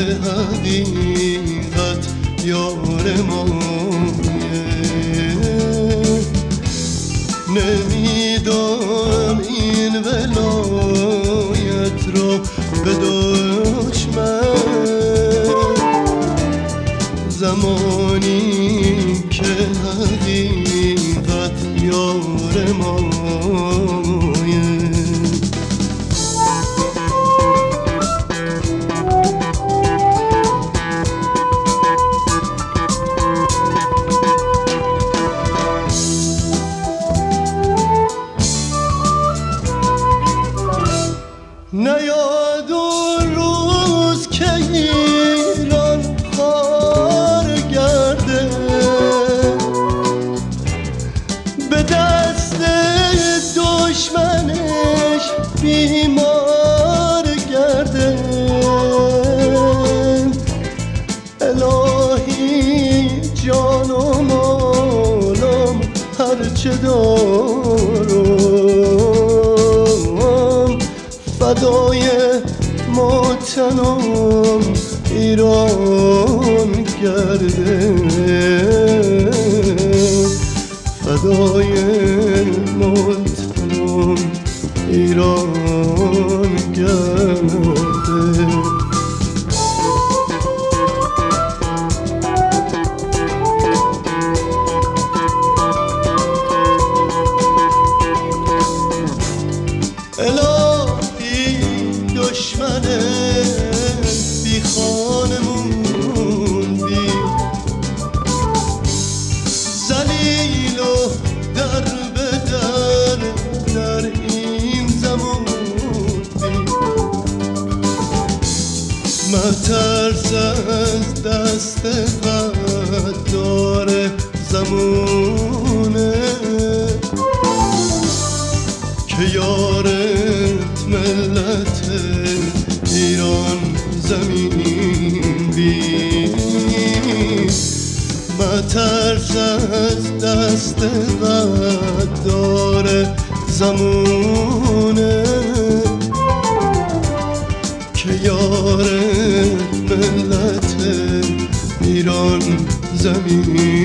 حقیقت یار مایه نمیدانم این ولایت رو به دشمن زمانی که حقیقت یار مایه نیاد اون روز که ایران خار گرده به دست دشمنش بیمار گرده الهی جان و مالم هرچه دارم فدای وطنم ایران کرده فدای وطنم ایران کرده دشمن بی خانه موندی ذلیل و در به در این زمان بی مترس از دست غدار زمونه که یارت ملت ایران زمین بی مترس از دست غدار زمونه که یارت ملت ایران زمین